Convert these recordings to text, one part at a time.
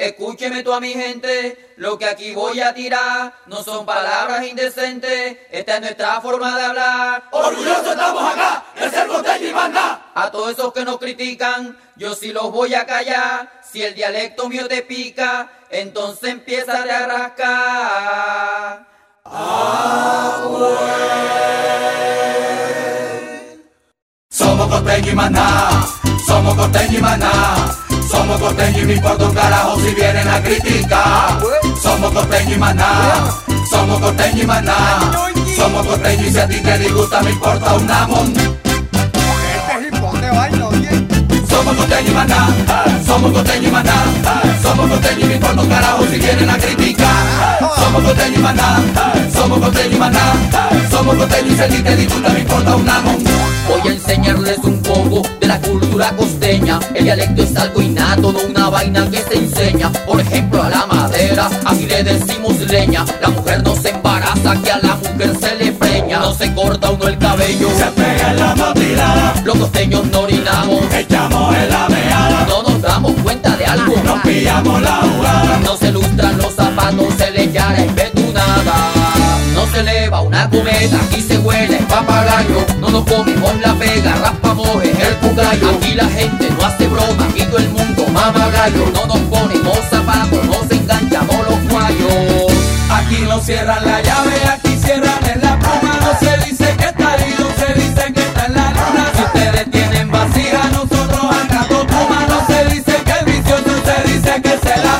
Escúcheme toda mi gente, lo que aquí voy a tirar no son palabras indecentes, esta es nuestra forma de hablar. Orgullosos estamos acá de ser costeño y más nada. A todos esos que nos critican, yo sí los voy a callar. Si el dialecto mío te pica, entonces empieza a rascar. Somos costeños y más nada. Somos costeños y más nada. Somos costeños y me importa un carajo si vienen a criticar. Somos costeños y más nada. Somos costeños y más nada. Somos costeños y si a ti te disgusta me importa un amón. Somos costeños y más nada. Somos costeños y más nada. Somos costeños y me importa un carajo si vienen a criticar. Somos costeños y más nada. Somos costeños y más nada. Somos costeños y si a ti te disgusta me importa un amón. Voy a enseñarles un poco de la cultura costeña. El dialecto es algo innato, no una vaina que se enseña. Por ejemplo, a la madera, aquí le decimos leña. La mujer no se embaraza, que a la mujer se le preña. No se corta uno el cabello, Se pega en la motilada. los costeños no orinamos. Echamos en la meada. No nos damos cuenta de algo, Nos pillamos la jugada. no se lustran los zapatos, se le llama embetunada. No se eleva una cometa, aquí se huele el papagayo. No nos comemos la pega, raspamos en el pugallo. Aquí la gente no hace broma, aquí todo el mundo mama gallo. No nos ponemos zapatos, nos enganchamos los guayos. Aquí no cierran la llave, aquí cierran en la pluma. No se dice que está ido, se dice que está en la luna. Si ustedes tienen vasija, Nosotros acá toma, no se dice que es vicioso, se dice que se la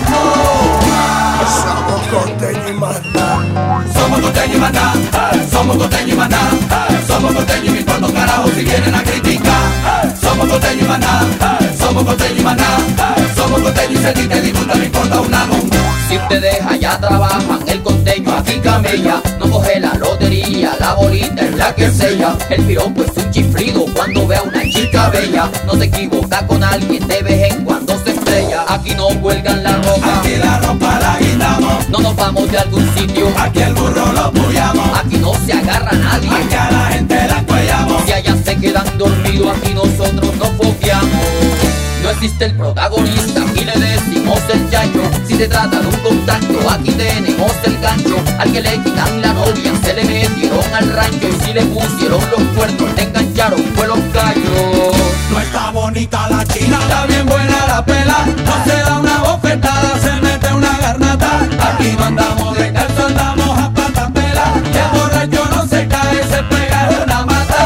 fuma. Somos costeños y más nada. Somos costeños y más nada. Somos costeños y más nada. Somos costeños y me importa un carajo si vienen a criticar. Somos costeños y más nada. Somos costeños y más nada. Somos costeños y si a ti te disgusta me importa un amón. si ustedes allá trabajan, el costeño aquí camella. No coge la lotería, la bolita es la que sella. El piropo es un chiflido cuando ve a una chica bella. No se equivoca con alguien, de vez en cuando se estrella. Aquí no cuelgan la ropa, Aquí la ropa la guindamos. no nos vamos de algún sitio. Aquí el burro lo puyamos. Aquí no se agarra nadie, Aquí a la gente la cuellamos. si allá se quedan dormidos, aquí nosotros nos foqueamos. No existe el protagonista, aquí le decimos el chayo. Si se trata de un contacto, aquí tenemos el gancho. Al que le quitan la novia, se le metieron al rancho. Y si le pusieron los cuernos, le engancharon fue los callos. No está bonita la china, está bien buena la pela. No se da una bofetada, se mete una garnata. Aquí no andamos de calzo, andamos a pata pela. El borracho no se cae, se pega de una mata.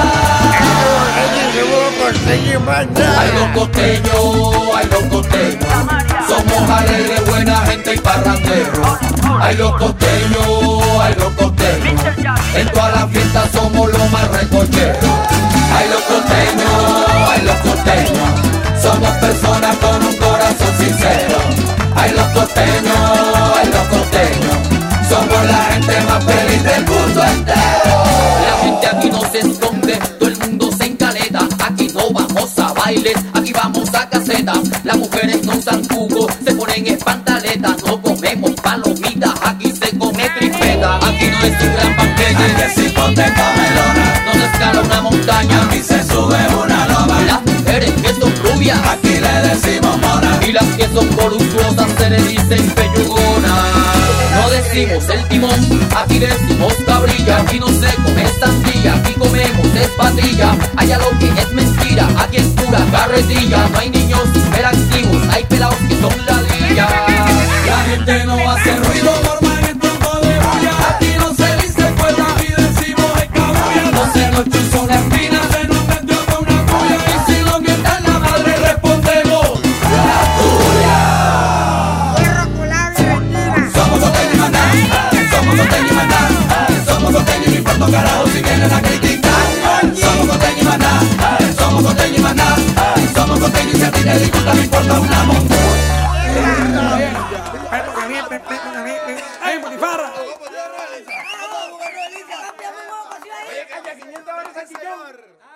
Somos costeños y más Ay, los nada. costeños, ay, los costeños. Somos alegres, buena gente y parranderos. Ay, los costeños, ay, los costeños. En todas las fiestas somos los más recocheros. Ay, los costeños, ay, los costeños. Somos personas con un corazón sincero. Ay, los costeños, ay, los costeños. Somos la gente más feliz del mundo entero. La gente aquí no se esconde, todo el mundo se encaleta. Aquí no vamos a bailes, aquí vamos a caseta. Las mujeres no usan jugo, se ponen espantaletas. No comemos palomitas, aquí se come crispeta. Aquí no es un gran banquete, Aquí si ponte comelona, no se escala una montaña. aquí se sube una loma. Las mujeres que son rubias Aquí le decimos mona. y las que son voluptuosas se le dicen peyugonas. No decimos el timón, aquí decimos cabrilla. Aquí no se come sandía, aquí comemos es patilla. Allá lo que es mentira, aquí es pura carretilla. No hay niños hiperactivos, hay pelados que son ladrillas. La gente no hace ruido, normal en poco de bulla. Aquí no se dice cuerda y decimos escabulla. No se nos chuza una espina, se nos metió con una puya. Y si lo mientan la madre, respondemos la tuya. Somos costeños y maná, somos costeños y maná. Somos costeños y no importa un carajo si vienen a criticar. Somos costeños y maná, somos costeños y maná. Somos costeños y si a ti te disgusta me importa un amón. ¡Ay, Butifarra! Oye, calla, 500 baros salchichón.